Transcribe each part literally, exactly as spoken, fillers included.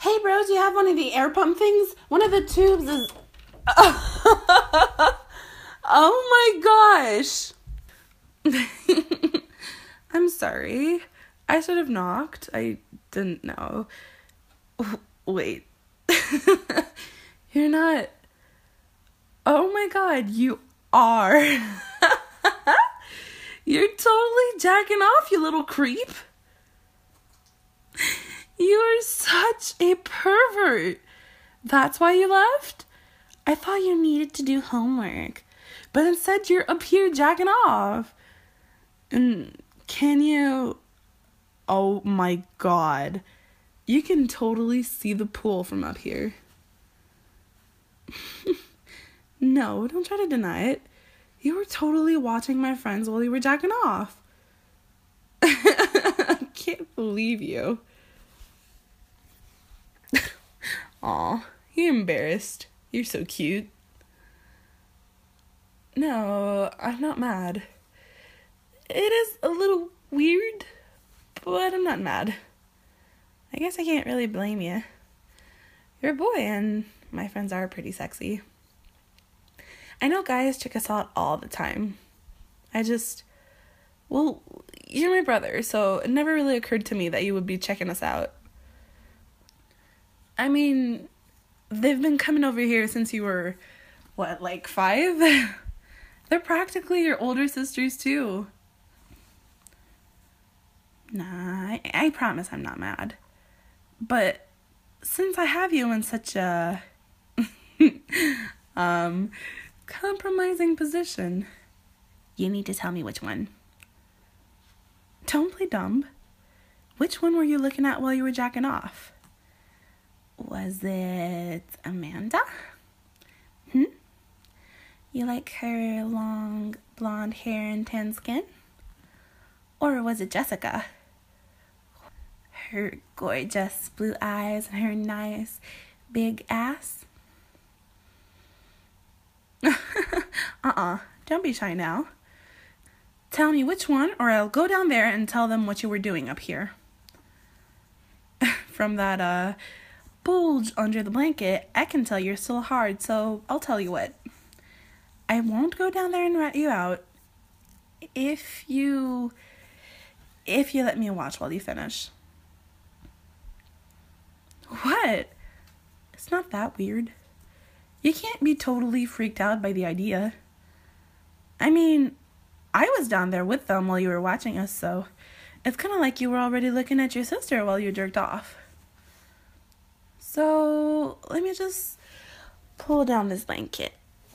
Hey, bro, do you have one of the air pump things? One of the tubes is... Oh my gosh. I'm sorry. I should have knocked. I didn't know. Wait. You're not... Oh my god, you are. You're totally jacking off, you little creep. You're such a pervert. That's why you left? I thought you needed to do homework. But instead you're up here jacking off. And can you... Oh my god. You can totally see the pool from up here. No, don't try to deny it. You were totally watching my friends while you were jacking off. I can't believe you. Aw, you're embarrassed. You're so cute. No, I'm not mad. It is a little weird, but I'm not mad. I guess I can't really blame you. You're a boy, and my friends are pretty sexy. I know guys check us out all the time. I just... Well, you're my brother, so it never really occurred to me that you would be checking us out. I mean, they've been coming over here since you were, what, like five? They're practically your older sisters, too. Nah, I, I promise I'm not mad. But since I have you in such a um compromising position, you need to tell me which one. Don't play dumb. Which one were you looking at while you were jacking off? Was it Amanda? Hmm? You like her long blonde hair and tan skin? Or was it Jessica? Her gorgeous blue eyes and her nice big ass? uh-uh. Don't be shy now. Tell me which one, or I'll go down there and tell them what you were doing up here. From that, uh, bulge under the blanket, I can tell you're still hard, so I'll tell you what. I won't go down there and rat you out if you... if you let me watch while you finish. What? It's not that weird. You can't be totally freaked out by the idea. I mean, I was down there with them while you were watching us, so it's kind of like you were already looking at your sister while you jerked off. So, let me just pull down this blanket.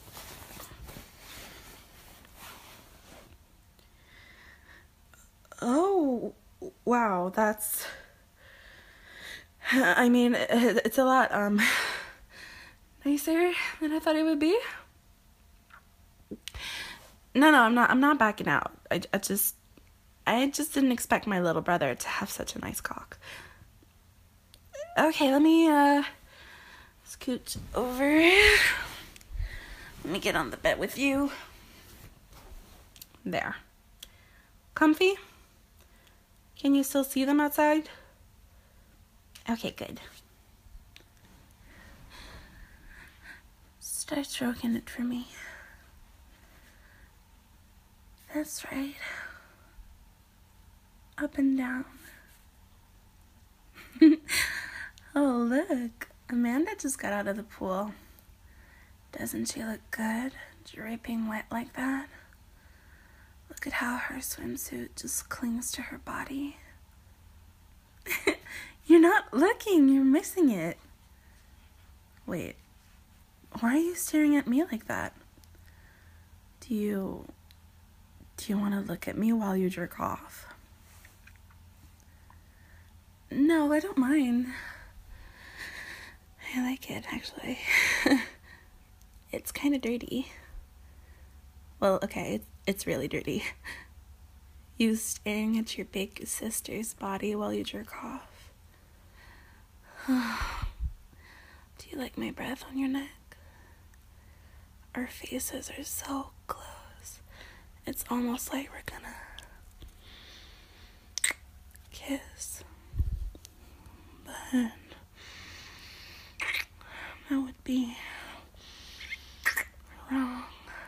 Oh, wow, that's... I mean, it's a lot, um, nicer than I thought it would be. No, no, I'm not, I'm not backing out. I, I just, I just didn't expect my little brother to have such a nice cock. Okay, let me, uh, scoot over. Let me get on the bed with you. There. Comfy? Can you still see them outside? Okay, good. Start stroking it for me. That's right. Up and down. Oh, look. Amanda just got out of the pool. Doesn't she look good, dripping wet like that? Look at how her swimsuit just clings to her body. You're not looking, you're missing it. Wait, why are you staring at me like that? Do you, do you want to look at me while you jerk off? No, I don't mind. I like it, actually. It's kind of dirty. Well, okay, it's, it's really dirty. You staring at your big sister's body while you jerk off. Do you like my breath on your neck? Our faces are so close. It's almost like we're gonna kiss. But that would be wrong.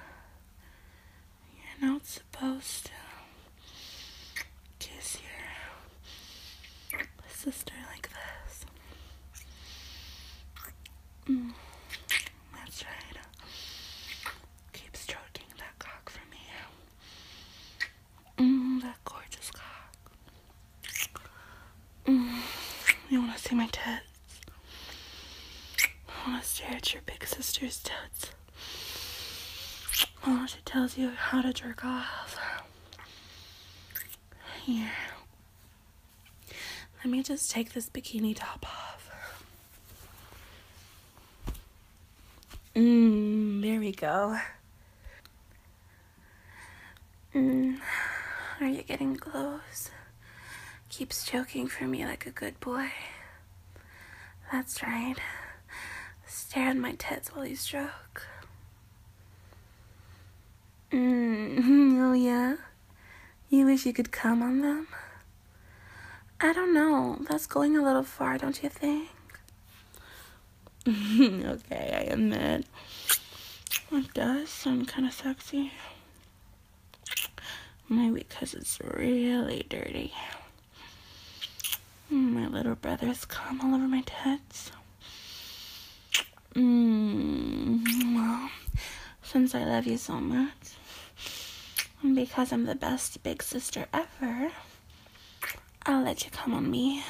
You're not supposed to kiss your sister like this. Mm, that's right. Keep stroking that cock for me. Mm, that gorgeous cock. Mm, you want to see my tits? I want to stare at your big sister's tits. Oh, she tells you how to jerk off. Here. Let me just take this bikini top off. Mmm, there we go. Mmm, are you getting close? Keep stroking for me like a good boy. That's right. Stare at my tits while you stroke. Mmm, oh yeah? You wish you could come on them? I don't know. That's going a little far, don't you think? Okay, I admit. It does sound kind of sexy. Maybe because it's really dirty. My little brother's come all over my tits. Mmm, well, since I love you so much, and because I'm the best big sister ever, I'll let you come on me.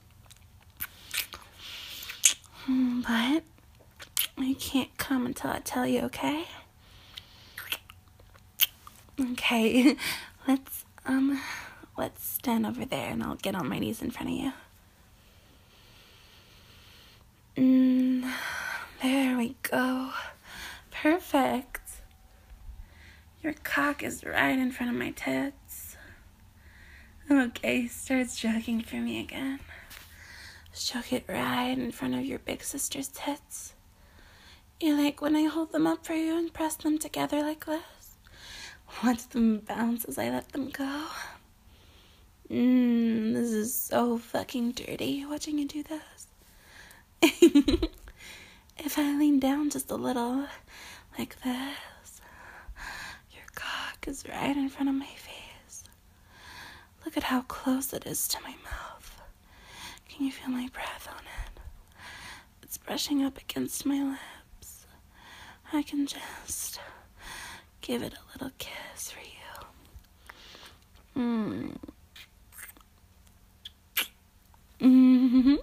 But you can't come until I tell you, okay? Okay, let's, um, let's stand over there and I'll get on my knees in front of you. Mm, there we go. Perfect. Your cock is right in front of my tits. Okay, start stroking for me again. Stroke it right in front of your big sister's tits. You like when I hold them up for you and press them together like this? Watch them bounce as I let them go. Mmm, this is so fucking dirty watching you do this. If I lean down just a little, like this, your cock is right in front of my face. Look at how close it is to my mouth. Can you feel my breath on it? It's brushing up against my lips. I can just give it a little kiss for you. Mmm. Mm-hmm.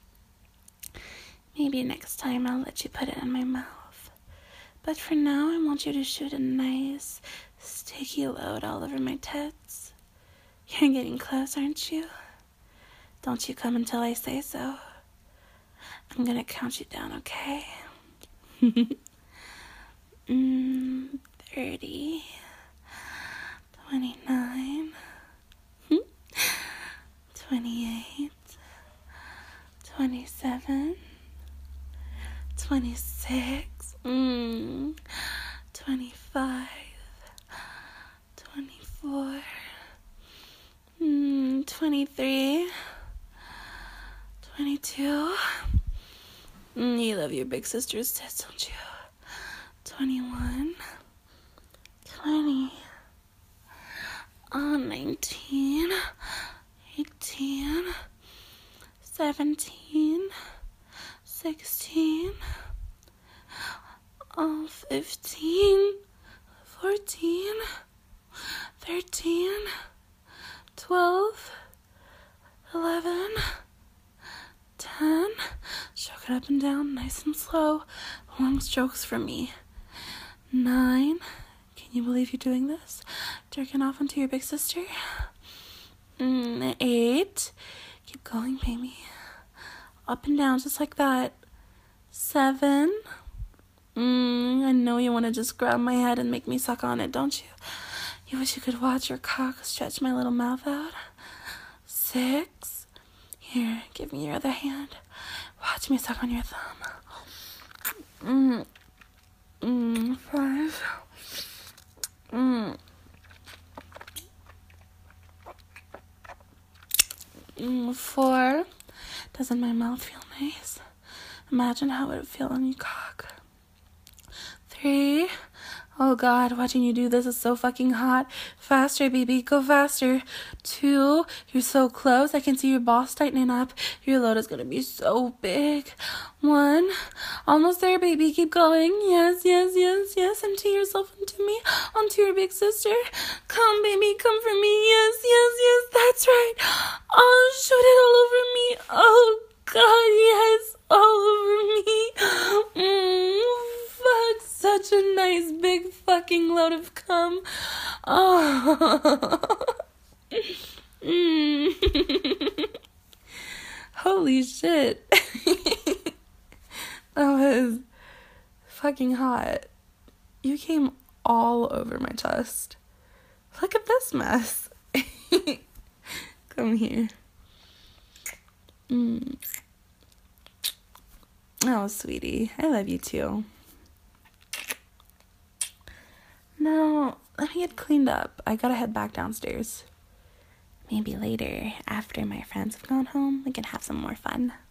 Maybe next time I'll let you put it in my mouth. But for now, I want you to shoot a nice, sticky load all over my tits. You're getting close, aren't you? Don't you come until I say so. I'm gonna count you down, okay? mm, thirty, twenty-nine, twenty-eight, twenty-seven, twenty-six, mm, twenty-five, twenty-four, mm, twenty-three, twenty-two. Mm, you love your big sister's tits, don't you? twenty-one, twenty, uh, nineteen, eighteen, seventeen, sixteen, uh, fifteen, fourteen, thirteen, twelve, eleven, ten. Stroke it up and down, nice and slow. Long strokes for me. Nine. Can you believe you're doing this? Jerking off onto your big sister. Mm, eight. Keep going, baby. Up and down, just like that. Seven. Mm, I know you want to just grab my head and make me suck on it, don't you? You wish you could watch your cock stretch my little mouth out. Six. Here, give me your other hand. Watch me suck on your thumb. Mm. Mm. Five. Mm. Mm. Four. Doesn't my mouth feel nice? Imagine how it would feel on your cock. Three. Oh God, watching you do this is so fucking hot. Faster, baby, go faster. Two, you're so close. I can see your balls tightening up. Your load is gonna be so big. One, almost there, baby. Keep going. Yes, yes, yes, yes. Empty yourself into me, onto your big sister. Come, baby, come for me. Yes, yes, yes. That's right. Oh, shoot it all over me. Oh God, yes, all over me. Mm. Fuck, such a nice big fucking load of cum. Oh. mm. Holy shit. That was fucking hot. You came all over my chest. Look at this mess. Come here. Mm. Oh, sweetie. I love you too. No, let me get cleaned up. I gotta head back downstairs. Maybe later, after my friends have gone home, we can have some more fun.